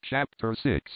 Chapter 6.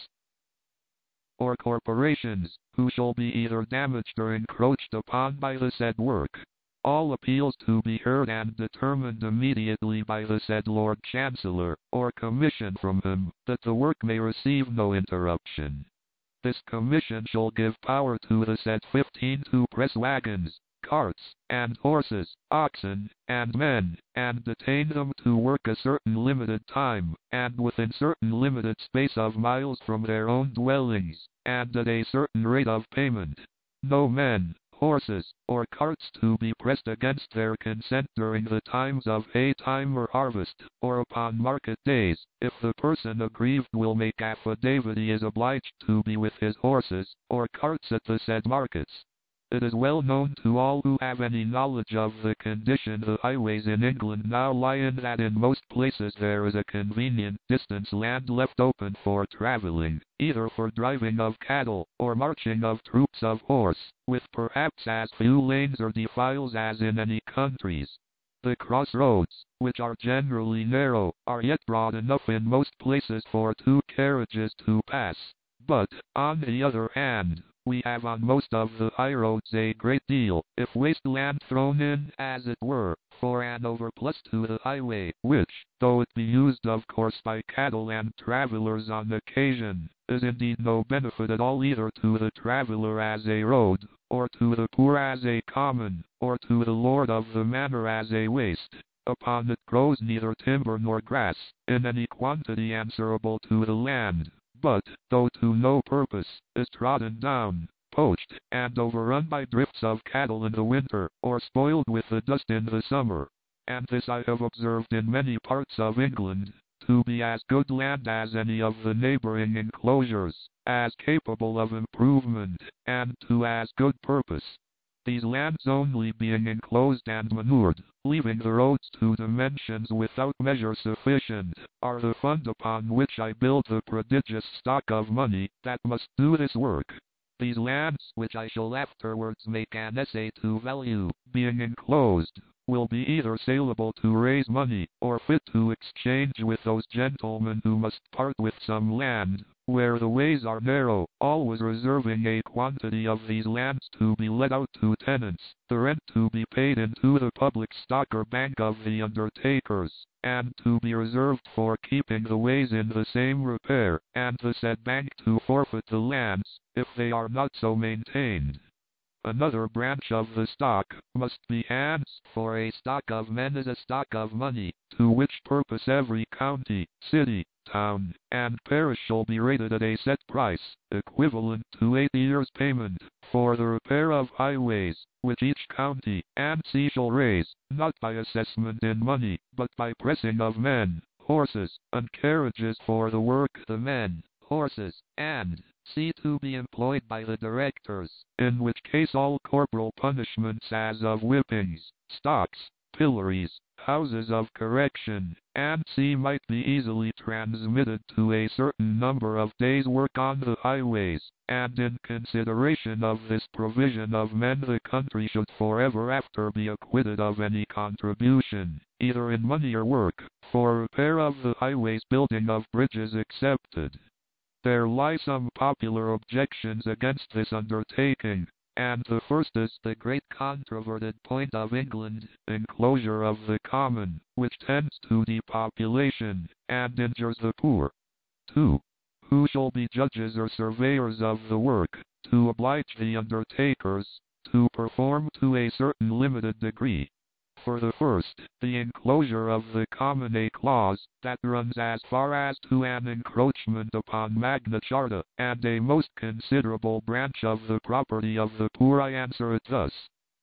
Or corporations, who shall be either damaged or encroached upon by the said work. All appeals to be heard and determined immediately by the said Lord Chancellor, or commission from him, that the work may receive no interruption. This commission shall give power to the said 15 to press wagons, carts, and horses, oxen, and men, and detain them to work a certain limited time, and within certain limited space of miles from their own dwellings, and at a certain rate of payment. No men, horses, or carts to be pressed against their consent during the times of hay time or harvest, or upon market days. If the person aggrieved will make affidavit, he is obliged to be with his horses, or carts at the said markets. It is well known to all who have any knowledge of the condition the highways in England now lie in, that in most places there is a convenient distance land left open for travelling, either for driving of cattle, or marching of troops of horse, with perhaps as few lanes or defiles as in any countries. The crossroads, which are generally narrow, are yet broad enough in most places for 2 carriages to pass. But, on the other hand, we have on most of the highroads a great deal, if waste land thrown in, as it were, for an overplus to the highway, which, though it be used of course by cattle and travellers on occasion, is indeed no benefit at all either to the traveller as a road, or to the poor as a common, or to the lord of the manor as a waste. Upon it grows neither timber nor grass, in any quantity answerable to the land, but, though to no purpose, is trodden down, poached, and overrun by drifts of cattle in the winter, or spoiled with the dust in the summer. And this I have observed in many parts of England, to be as good land as any of the neighbouring enclosures, as capable of improvement, and to as good purpose. These lands only being enclosed and manured, leaving the roads to dimensions without measure sufficient, are the fund upon which I build the prodigious stock of money that must do this work. These lands, which I shall afterwards make an essay to value, being enclosed, will be either saleable to raise money, or fit to exchange with those gentlemen who must part with some land, where the ways are narrow, always reserving a quantity of these lands to be let out to tenants, the rent to be paid into the public stock or bank of the undertakers, and to be reserved for keeping the ways in the same repair, and the said bank to forfeit the lands, if they are not so maintained. Another branch of the stock must be hands, for a stock of men is a stock of money, to which purpose every county, city, town, and parish shall be rated at a set price, equivalent to 8 years' payment, for the repair of highways, which each county and see shall raise, not by assessment in money, but by pressing of men, horses, and carriages for the work, the men, horses, and see to be employed by the directors, in which case all corporal punishments as of whippings, stocks, pillories, houses of correction, and see might be easily transmitted to a certain number of days' work on the highways, and in consideration of this provision of men the country should forever after be acquitted of any contribution, either in money or work, for repair of the highways, building of bridges excepted. There lie some popular objections against this undertaking, and the first is the great controverted point of England, enclosure of the common, which tends to depopulation, and injures the poor. 2. Who shall be judges or surveyors of the work, to oblige the undertakers to perform to a certain limited degree. For the first, the enclosure of the common, a clause that runs as far as to an encroachment upon Magna Charta, and a most considerable branch of the property of the poor. I answer it thus.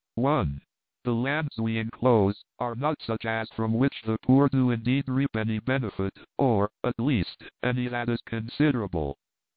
1. The lands we enclose are not such as from which the poor do indeed reap any benefit, or, at least, any that is considerable.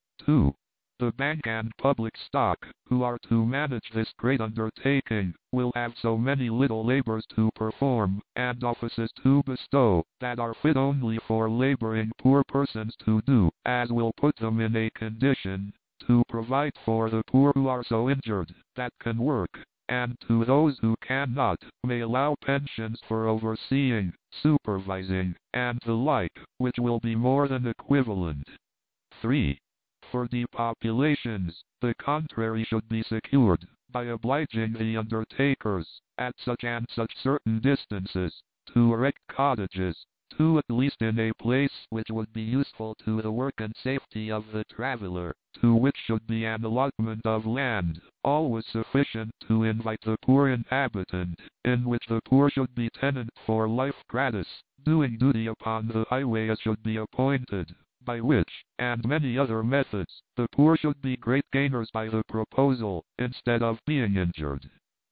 2. The bank and public stock, who are to manage this great undertaking, will have so many little labors to perform, and offices to bestow, that are fit only for laboring poor persons to do, as will put them in a condition to provide for the poor who are so injured, that can work, and to those who cannot, may allow pensions for overseeing, supervising, and the like, which will be more than equivalent. 3. For depopulations, the contrary should be secured, by obliging the undertakers, at such and such certain distances, to erect cottages, two at least in a place which would be useful to the work and safety of the traveller, to which should be an allotment of land, always sufficient to invite the poor inhabitant, in which the poor should be tenant for life gratis, doing duty upon the highway as should be appointed, by which, and many other methods, the poor should be great gainers by the proposal, instead of being injured.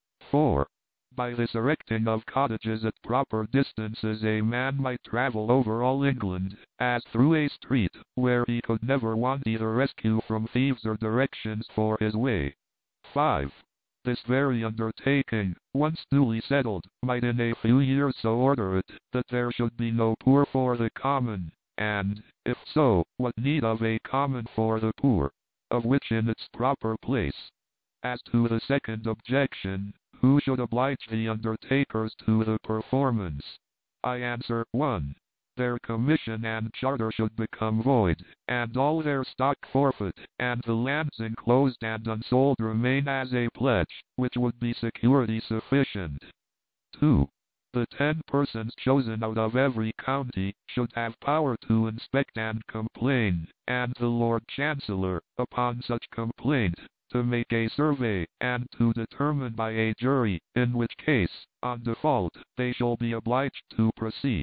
4. By this erecting of cottages at proper distances a man might travel over all England, as through a street, where he could never want either rescue from thieves or directions for his way. 5. This very undertaking, once duly settled, might in a few years so order it, that there should be no poor for the common, and, if so, what need of a common for the poor, of which in its proper place. As to the second objection, who should oblige the undertakers to the performance? I answer, 1. Their commission and charter should become void, and all their stock forfeit, and the lands enclosed and unsold remain as a pledge, which would be security sufficient. 2. The 10 persons chosen out of every county should have power to inspect and complain, and the Lord Chancellor, upon such complaint, to make a survey, and to determine by a jury, in which case, on default, they shall be obliged to proceed.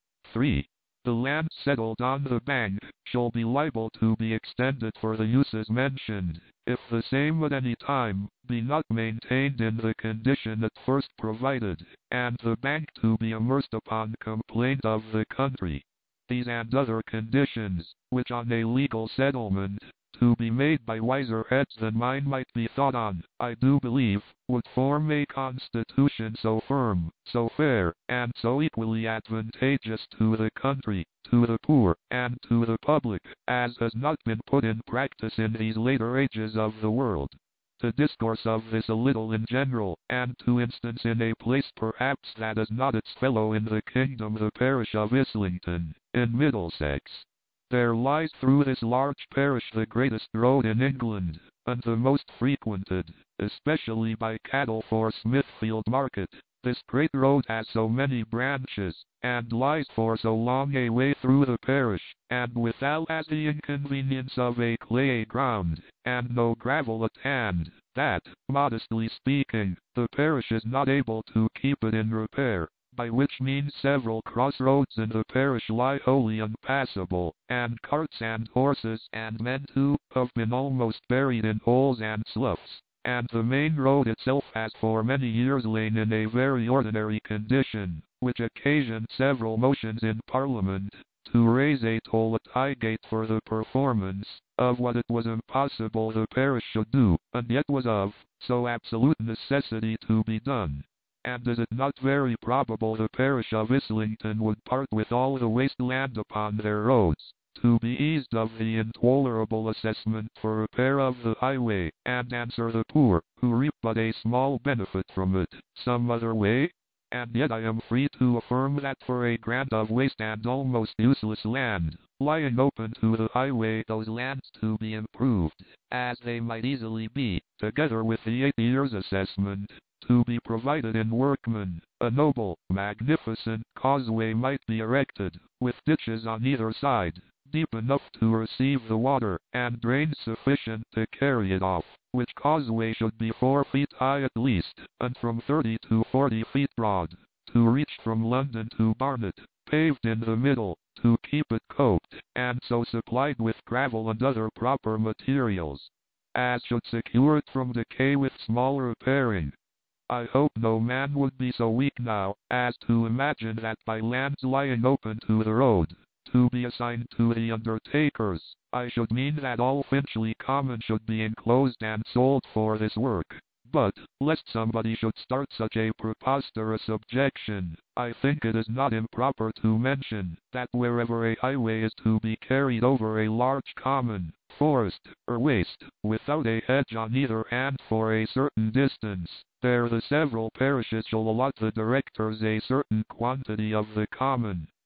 3. The land settled on the bank shall be liable to be extended for the uses mentioned, if the same at any time be not maintained in the condition at first provided, and the bank to be immersed upon complaint of the country. These and other conditions, which on a legal settlement, to be made by wiser heads than mine might be thought on, I do believe, would form a constitution so firm, so fair, and so equally advantageous to the country, to the poor, and to the public, as has not been put in practice in these later ages of the world. To discourse of this a little in general, and to instance in a place perhaps that is not its fellow in the kingdom, the parish of Islington, in Middlesex. There lies through this large parish the greatest road in England, and the most frequented, especially by cattle for Smithfield Market. This great road has so many branches, and lies for so long a way through the parish, and withal has the inconvenience of a clayey ground, and no gravel at hand, that, modestly speaking, the parish is not able to keep it in repair, by which means several crossroads in the parish lie wholly unpassable, and carts and horses and men too have been almost buried in holes and sloughs, and the main road itself has for many years lain in a very ordinary condition, which occasioned several motions in Parliament to raise a toll at Highgate for the performance of what it was impossible the parish should do, and yet was of so absolute necessity to be done. And is it not very probable the parish of Islington would part with all the waste land upon their roads, to be eased of the intolerable assessment for repair of the highway, and answer the poor, who reap but a small benefit from it, some other way? And yet I am free to affirm that for a grant of waste and almost useless land, lying open to the highway, those lands to be improved, as they might easily be, together with the 8 years' assessment, to be provided in workmen, a noble, magnificent causeway might be erected, with ditches on either side, deep enough to receive the water, and drains sufficient to carry it off, which causeway should be 4 feet high at least, and from 30 to 40 feet broad, to reach from London to Barnet, paved in the middle, to keep it coped, and so supplied with gravel and other proper materials, as should secure it from decay with small repairing. I hope no man would be so weak now, as to imagine that by lands lying open to the road, to be assigned to the undertakers, I should mean that all Finchley Common should be enclosed and sold for this work. But, lest somebody should start such a preposterous objection, I think it is not improper to mention, that wherever a highway is to be carried over a large common, forest, or waste, without a hedge on either hand for a certain distance, there the several parishes shall allot the directors a certain quantity of the common,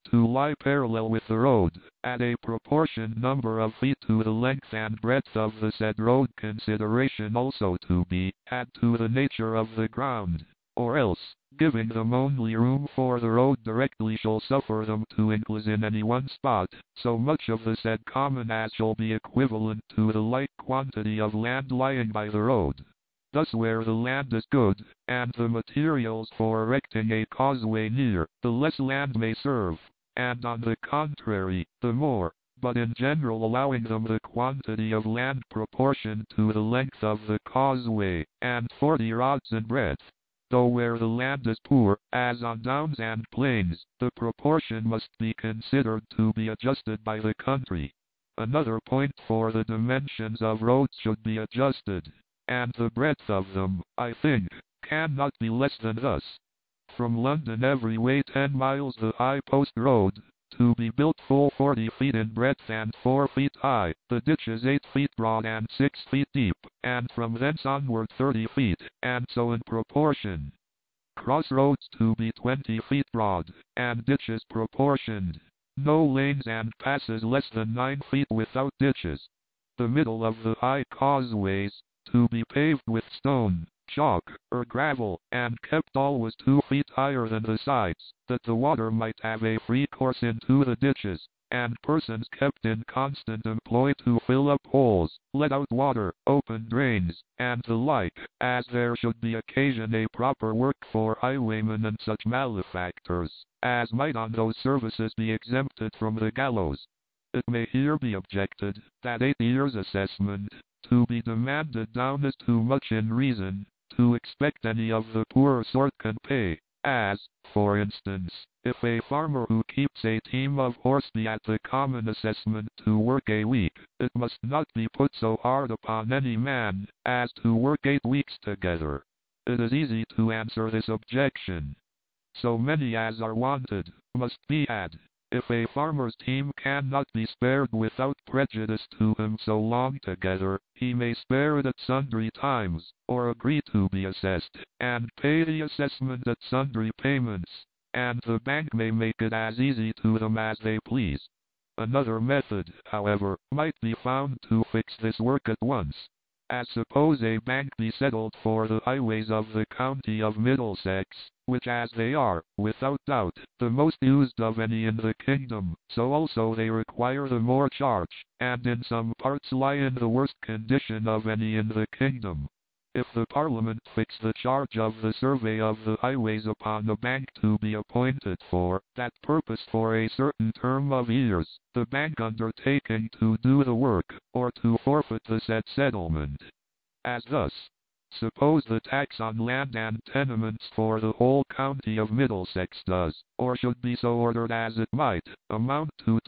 to lie parallel with the road, at a proportioned number of feet to the length and breadth of the said road, consideration also to be had to the nature of the ground, or else, giving them only room for the road directly shall suffer them to enclose in any one spot, so much of the said common as shall be equivalent to the like quantity of land lying by the road. Thus where the land is good, and the materials for erecting a causeway near, the less land may serve, and on the contrary, the more, but in general allowing them the quantity of land proportioned to the length of the causeway, and 40 rods in breadth. Though where the land is poor, as on downs and plains, the proportion must be considered to be adjusted by the country. Another point, for the dimensions of roads should be adjusted, and the breadth of them, I think, cannot be less than thus. From London every way 10 miles the High Post Road, to be built full 40 feet in breadth and 4 feet high, the ditches 8 feet broad and 6 feet deep, and from thence onward 30 feet, and so in proportion. Crossroads to be 20 feet broad, and ditches proportioned. No lanes and passes less than 9 feet without ditches. The middle of the high causeways, to be paved with stone, chalk, or gravel, and kept always 2 feet higher than the sides, that the water might have a free course into the ditches, and persons kept in constant employ to fill up holes, let out water, open drains, and the like, as there should be occasion a proper work for highwaymen and such malefactors, as might on those services be exempted from the gallows. It may here be objected, that 8 years' assessment, to be demanded down is too much in reason, to expect any of the poorer sort can pay, as, for instance, if a farmer who keeps a team of horse be at the common assessment to work a week, it must not be put so hard upon any man, as to work 8 weeks together. It is easy to answer this objection. So many as are wanted, must be had. If a farmer's team cannot be spared without prejudice to him so long together, he may spare it at sundry times, or agree to be assessed, and pay the assessment at sundry payments, and the bank may make it as easy to them as they please. Another method, however, might be found to fix this work at once. As suppose a bank be settled for the highways of the county of Middlesex, which as they are, without doubt, the most used of any in the kingdom, so also they require the more charge, and in some parts lie in the worst condition of any in the kingdom. If the Parliament fix the charge of the survey of the highways upon the bank to be appointed for that purpose for a certain term of years, the bank undertaking to do the work, or to forfeit the said settlement. As thus, suppose the tax on land and tenements for the whole county of Middlesex does, or should be so ordered as it might, amount to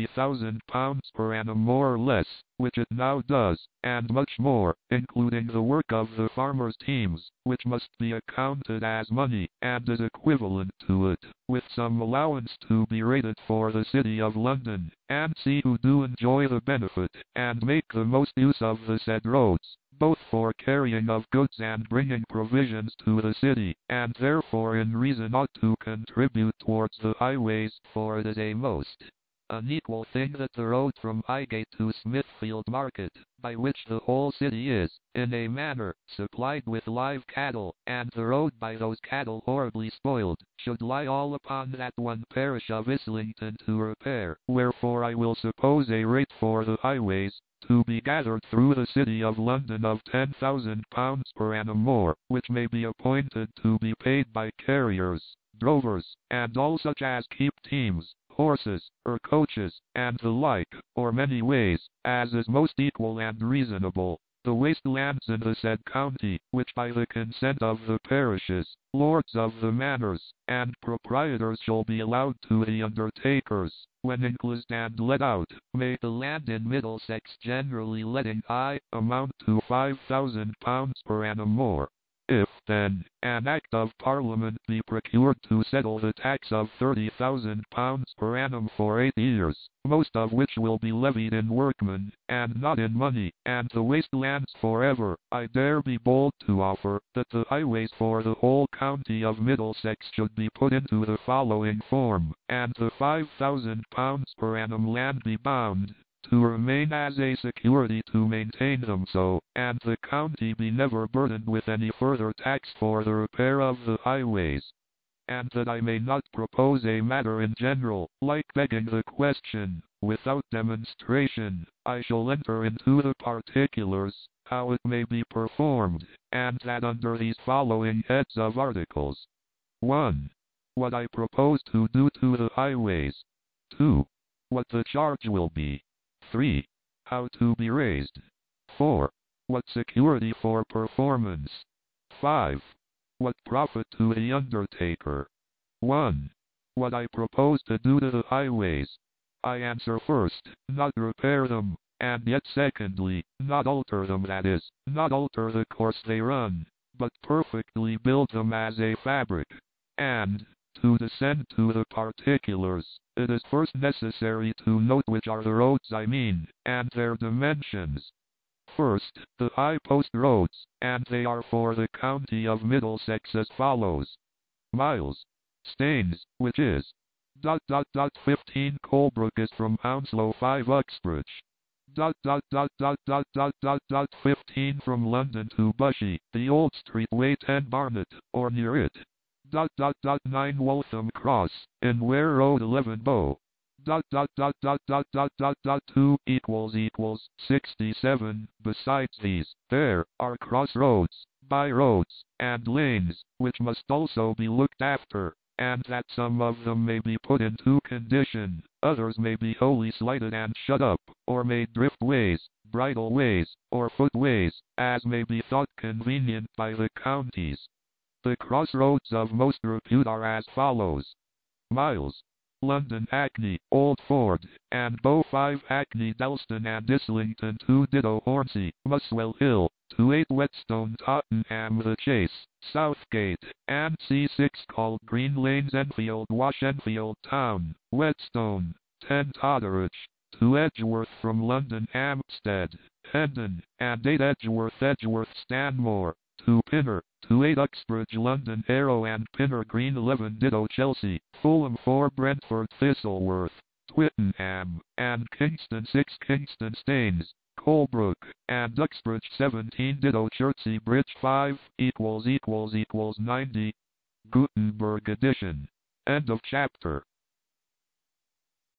£20,000 per annum more or less, which it now does, and much more, including the work of the farmers' teams, which must be accounted as money, and is equivalent to it, with some allowance to be rated for the city of London, and see who do enjoy the benefit, and make the most use of the said roads, both for carrying of goods and bringing provisions to the city, and therefore in reason ought to contribute towards the highways, for it is a most unequal thing that the road from Highgate to Smithfield Market, by which the whole city is, in a manner, supplied with live cattle, and the road by those cattle horribly spoiled, should lie all upon that one parish of Islington to repair, wherefore I will suppose a rate for the highways, to be gathered through the city of London of £10,000 per annum more, which may be appointed to be paid by carriers, drovers, and all such as keep teams, horses, or coaches, and the like, or many ways, as is most equal and reasonable. The waste lands in the said county, which by the consent of the parishes, lords of the manors, and proprietors shall be allowed to the undertakers, when enclosed and let out, may the land in Middlesex generally letting amount to £5,000 per annum more. If, then, an Act of Parliament be procured to settle the tax of £30,000 per annum for 8 years, most of which will be levied in workmen, and not in money, and the waste lands forever, I dare be bold to offer, that the highways for the whole county of Middlesex should be put into the following form, and the £5,000 per annum land be bound to remain as a security to maintain them so, and the county be never burdened with any further tax for the repair of the highways. And that I may not propose a matter in general, like begging the question, without demonstration, I shall enter into the particulars, how it may be performed, and that under these following heads of articles. 1. What I propose to do to the highways. 2. What the charge will be. 3. How to be raised. 4. What security for performance. 5. What profit to the undertaker. 1. What I propose to do to the highways. I answer first, not repair them, and yet secondly, not alter them, that is, not alter the course they run, but perfectly build them as a fabric. And, to descend to the particulars, it is first necessary to note which are the roads I mean, and their dimensions. First, the high post roads, and they are for the county of Middlesex as follows. Miles. Staines, which is 15 Colebrook is from Hounslow 5 Uxbridge. 15 from London to Bushey, the Old Street Way 10 Barnet, or near it. 9 Waltham Cross, in Ware Road 11 Bow. 2 = 67. Besides these, there are crossroads, by-roads, and lanes, which must also be looked after, and that some of them may be put into condition, others may be wholly slighted and shut up, or made driftways, bridleways, or footways, as may be thought convenient by the counties. The crossroads of most repute are as follows. Miles. London Hackney, Old Ford, and Bow 5 Hackney Dalston and Islington 2 Ditto Hornsey, Muswell Hill, 28 Whetstone Tottenham The Chase, Southgate, and C6 called Green Lanes Enfield Wash Enfield Town, Whetstone, 10 Totteridge, 2 Edgeworth from London Hampstead, Hendon, and 8 Edgeworth Stanmore, 2 Pinner, 2 Uxbridge London Harrow and Pinner Green 11 Ditto Chelsea, Fulham 4 Brentford Thistleworth, Twickenham, and Kingston 6 Kingston Staines, Colebrook, and Uxbridge 17 Ditto Chertsey Bridge 5 == 90. Gutenberg edition. End of chapter.